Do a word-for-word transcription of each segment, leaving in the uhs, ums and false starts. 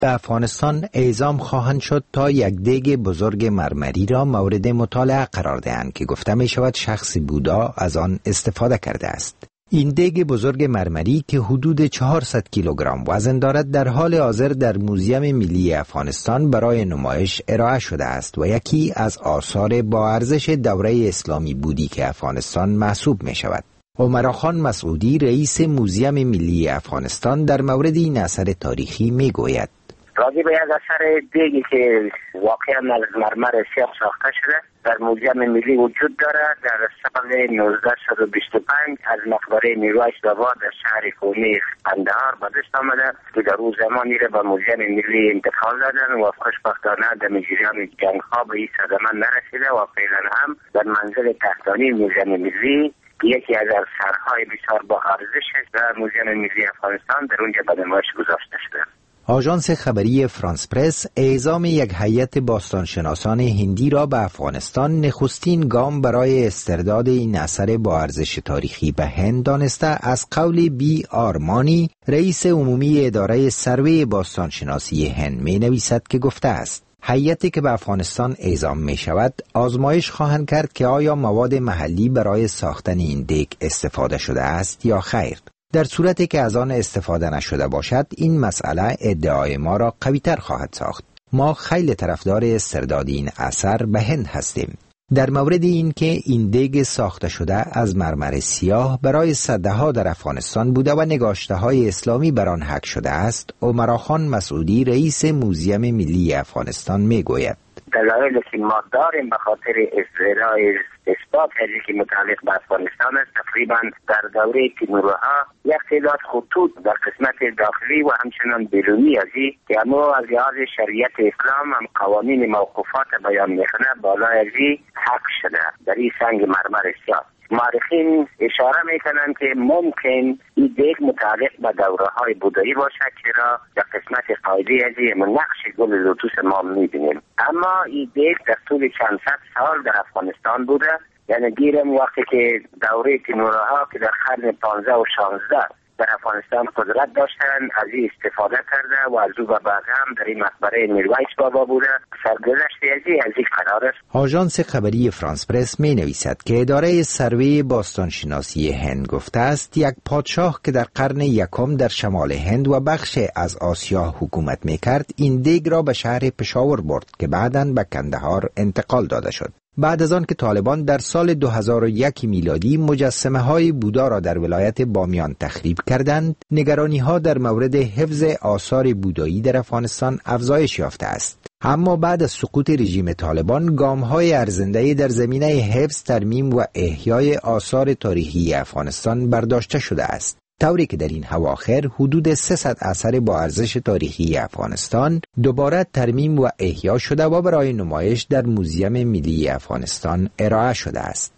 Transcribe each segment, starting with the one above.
به افغانستان اعزام خواهند شد تا یک دیگ بزرگ مرمری را مورد مطالعه قرار دهند که گفته می شود شخص بودا از آن استفاده کرده است. این دیگ بزرگ مرمری که حدود چهارصد کیلوگرم وزن دارد در حال حاضر در موزیم ملی افغانستان برای نمایش ارائه شده است و یکی از آثار با ارزش دوره اسلامی بودی که افغانستان محسوب می شود. عمر خان مسعودی رئیس موزیم ملی افغانستان در مورد این اثر تاریخی می گوید. راجع به یک اثر دیگی که واقعا از مرمر سیاه ساخته شده در موزیم ملی وجود دارد. در سال نوزده صد و بیست و پنج از مقبره میرویس بابا در شهر قومی قندهار به دست آمده که در اون زمانی را به موزیم ملی انتقال دادن و خوشبختانه در جریان جنگ ها به این صدمه نرسیده و فعلا هم در منزل تحتانی موزیم ملی یکی از اثرهای بسیار با ارزش در موزیم ملی افغانستان در اونجا به نمایش گذاشته شده. آژانس خبری فرانس پرس اعزام یک هیئت باستانشناسان هندی را به افغانستان نخستین گام برای استرداد این اثر با ارزش تاریخی به هند دانسته از قول بی آرمانی رئیس عمومی اداره سروه باستانشناسی هند می نویسد که گفته است هیئتی که به افغانستان اعزام می شود آزمایش خواهند کرد که آیا مواد محلی برای ساختن این دیگ استفاده شده است یا خیر. در صورتی که از آن استفاده نشده باشد این مسئله ادعای ما را قوی‌تر خواهد ساخت. ما خیلی طرفدار استرداد این اثر به هند هستیم. در مورد این که این دیگ ساخته شده از مرمر سیاه برای صدها در افغانستان بوده و نگاشته های اسلامی بر آن حک شده است، عمر خان مسعودی رئیس موزیم ملی افغانستان می گوید. دلایلی که ما داریم به خاطر استعراض اثبات هایی که متعلق به افغانستان است تقریبا در دوره تیمورها یک تعداد خطوط در قسمت داخلی و همچنان بیرونی ازی که اما از لحاظ شریعت اسلام هم قوانین موقوفات بیان میکنه بالای ازی حق شده در این سنگ مرمر سیاه. مورخین اشاره میکنند که ممکن این دیگ متعلق به دوره های بودایی باشد چرا در قسمت قاعده ازی نقش گل لوتوس ما میبینیم. اما این دیگ در طول چند صد سال در افغانستان بوده، یعنی گیرم وقتی که دوره تیمورها که در قرن پانزده و شانزده در افغانستان قدرت داشتن از این استفاده کرده و از او به بعد هم در این مقبره میرویس بابا بوده سرگذشت ازی از این قرار است. آژانس خبری فرانس پرس می نویسد که اداره سروه باستانشناسی هند گفته است یک پادشاه که در قرن یکم در شمال هند و بخش از آسیا حکومت می کرد این دیگ را به شهر پشاور برد که بعداً به کندهار انتقال داده شد. بعد از آن که طالبان در سال دو هزار و یک میلادی مجسمه های بودا را در ولایت بامیان تخریب کردند، نگرانی ها در مورد حفظ آثار بودایی در افغانستان افزایش یافته است. اما بعد از سقوط رژیم طالبان گام های ارزنده در زمینه حفظ، ترمیم و احیای آثار تاریخی افغانستان برداشته شده است، طوری که در این اواخر حدود سیصد اثر با ارزش تاریخی افغانستان دوباره ترمیم و احیا شده و برای نمایش در موزیم ملی افغانستان ارائه شده است.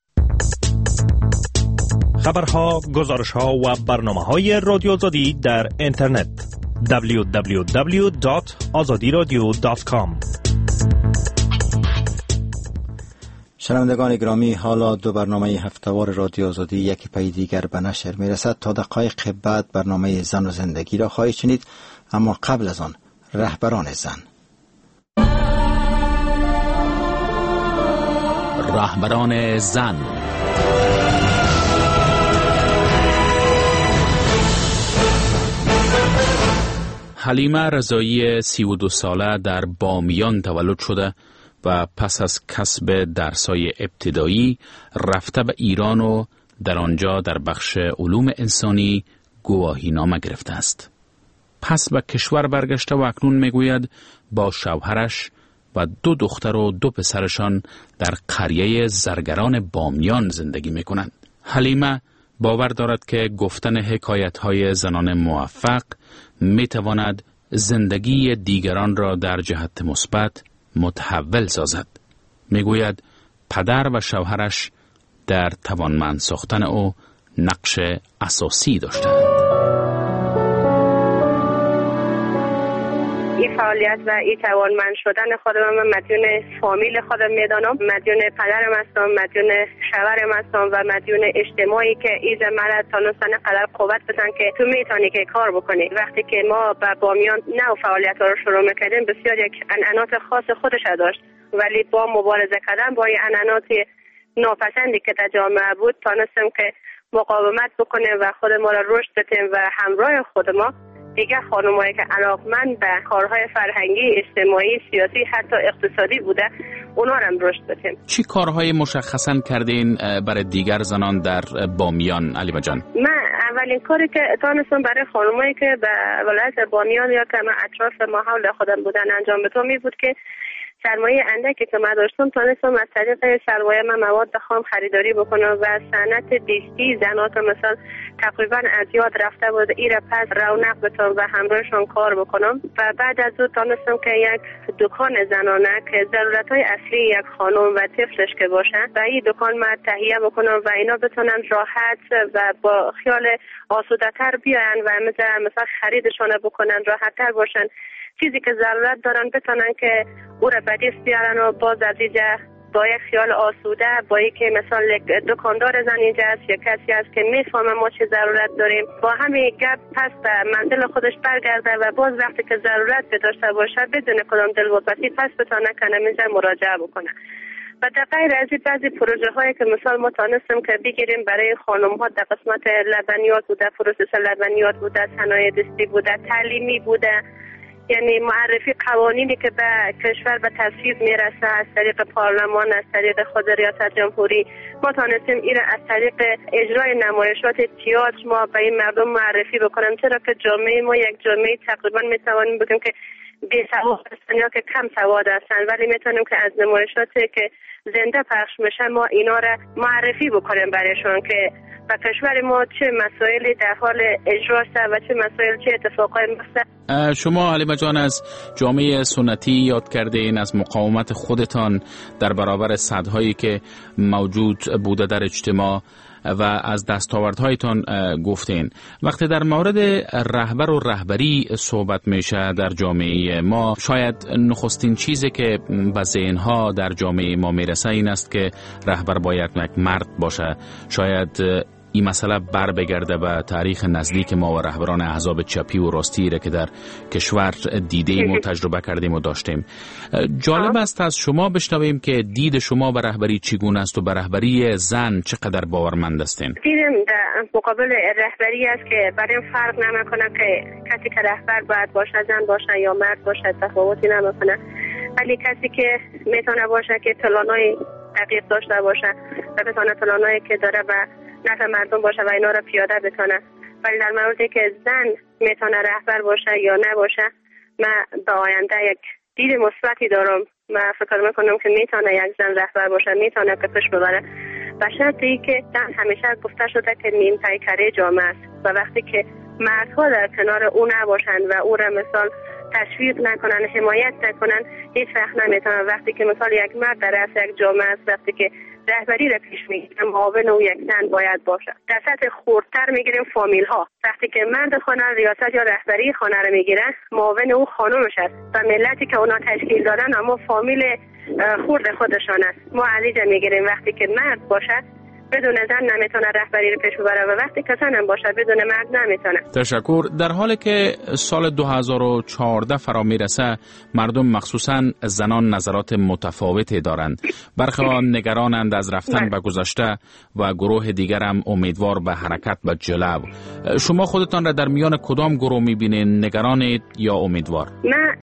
خبرها، گزارشها و برنامه‌های رادیو آزادی در اینترنت دبلیو دبلیو دبلیو دات آزادی رادیو دات کام. شنوندگان گرامی، حالا دو برنامه هفته‌وار رادیو آزادی یکی پی دیگر به نشر میرسد. تا دقایق بعد برنامه زن و زندگی را خواهید شنید، اما قبل از آن رهبران زن. رهبران زن. حلیمه رضایی سی و دو ساله در بامیان تولد شده و پس از کسب درسای ابتدایی رفته به ایران و در آنجا در بخش علوم انسانی گواهی نامه گرفته است. پس به کشور برگشته و اکنون میگوید با شوهرش و دو دختر و دو پسرشان در قریه زرگران بامیان زندگی میکنند. حلیمه باور دارد که گفتن حکایت‌های زنان موفق میتواند زندگی دیگران را در جهت مثبت متحول سازد. میگوید پدر و شوهرش در توانمند ساختن او نقش اساسی داشتند. این فعالیت و این توانمند شدن خودم من مدیون فامیل خودم میدانم، مدیون پدرم هستم، مدیون شوهرم هستم و مدیون اجتماعی که ایز مرا تونستن قدر قوت بدن که تو میتونی که کار بکنی. وقتی که ما با بامیان نو فعالیت رو شروع میکردیم بسیار یک عنعنات خاص خودش داشت، ولی با مبارزه کردن با این عنعنات ناپسندی که در جامعه بود تونستیم که مقاومت بکنیم و خود ما را رشد بدیم و همراه خود ما دیگه خانمایی که علاقمند به کارهای فرهنگی، اجتماعی، سیاسی، حتی اقتصادی بوده اونا را هم رشد بدیم. چی کارهای مشخصا کردین برای دیگر زنان در بامیان علیمه جان؟ من اولین کاری که تونستم برای خانمایی که به ولایت بامیان یا که من اطراف ماحول خودم بودن انجام بدم می بود که سرمایه اندکی که من داشتم تونستم از طریق سرمایه من مواد خام خریداری بکنم و صنعت بیستی زنات مثلا تقریبا از یاد رفته بود این را پس رونق بتونم و همراهشان کار بکنم و بعد از اون تونستم که یک دکان زنانه که ضرورت‌های اصلی یک خانم و طفلش که باشن و این دکان من تهیه بکنم و اینا بتونن راحت و با خیال آسوده‌تر بیان و مثلا مثلا خریدشون بکنن راحت‌تر باشن، چیزی که ضرورت دارن بتونن که او را بدیست بیارن و باز از اینجا با یک خیال آسوده با یک مثلا دکاندار زن اینجا است یا کسی است که میفهمه ما چه ضرورت داریم با همین گپ پس به منزل خودش برگرده و باز وقتی که ضرورت داشته باشه بدون کدام دلواپسی پس بتونه کنه اینجا مراجعه بکنه. و در غیر از این بعضی پروژه هایی که مثال ما تانستیم که بگیریم برای خانم ها در قسمت لبنیات بوده، پروسس لبنیات بوده، صنایع دستی بوده، تعلیمی بوده، یعنی معرفی قوانینی که به کشور به تصویب میرسه از طریق پارلمان، از طریق خود ریاست جمهوری ما تانستیم این از طریق اجرای نمایشات تئاتر ما به این مردم معرفی بکنیم، چرا که جامعه ما یک جامعه تقریبا میتوانیم بگیم که بی سواد هستن یا که کم سواد هستن، ولی میتونیم که از نمایشاتی که زنده پخش میشه ما اینا را معرفی بکنیم برایشون که و کشور ما چه مسائلی در حال اجراست و چه مسائل چه اتفاقای میفته. شما علیمه جان از جامعه سنتی یاد کردین، از مقاومت خودتان در برابر صدهایی که موجود بوده در اجتماع و از دستاوردهایتان گفتین. وقتی در مورد رهبر و رهبری صحبت میشه در جامعه ما، شاید نخستین چیزی که به ذهنها در جامعه ما میرسه این است که رهبر باید یک مرد باشه. شاید این مسئله بر بگرده به تاریخ نزدیک ما و رهبران احزاب چپی و راستی را که در کشور دیدیم و تجربه کردیم و داشتیم. جالب است از شما بشنویم که دید شما به رهبری چگونه است و به رهبری زن چقدر باورمند هستین؟ دیدم در مقابل رهبری است که برای فرق نمیکنه که کسی که رهبر باید باشه زن باشه یا مرد باشه، تفاوتی نمیکنه، ولی کسی که میتونه باشه که پلانای دقیق داشته باشه و بتونه پلانایی که داره و نفع مردم باشه و اینا را پیاده بکنه. ولی در موردی که زن میتونه رهبر باشه یا نباشه من به آینده یک دید مثبتی دارم. من فکر میکنم که میتونه یک زن رهبر باشه، میتونه که پیش ببره و شرطی که زن همیشه گفته شده که نیم پیکره جامعه است و وقتی که مردها در کنار او نباشند و او را مثال تشویق نکنن، حمایت نکنن، هیچ وقت نمیتونه. وقتی که مثال یک مرد در رأس یک جامعه است، وقتی که رهبری را پیش میگیره معاون او یک زن باید باشه. در سطح خردتر میگیریم فامیل ها، وقتی که مرد خانه ریاست یا رهبری خانه را میگیره معاون او خانومش است و ملتی که اونا تشکیل دادن اما فامیل خرد خودشان است. ما علیجا میگیریم وقتی که مرد باشه بدون زن نمیتونه رهبری رو پیش ببره و وقتی که زن هم باشه بدون مرد نمیتونه. تشکر. در حالی که سال دو هزار و چهارده فرا میرسه مردم مخصوصا زنان نظرات متفاوتی دارند. برخی نگرانند از رفتن به گذشته و گروه دیگر هم امیدوار به حرکت به جلو. شما خودتان را در میان کدام گروه میبینید؟ نگرانید یا امیدوار؟ من